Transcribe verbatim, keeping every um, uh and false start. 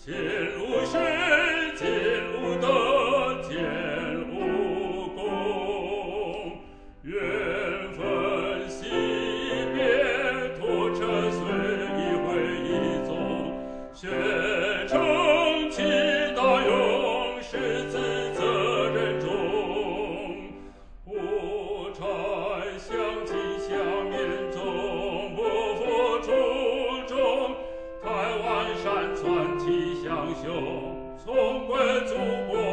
天无水，天无德，天无功。缘分惜别，托尘随一回一踪。学成其大勇，士子责任重。无差相亲相面中，不负初衷。台湾山川气象秀，从归祖国。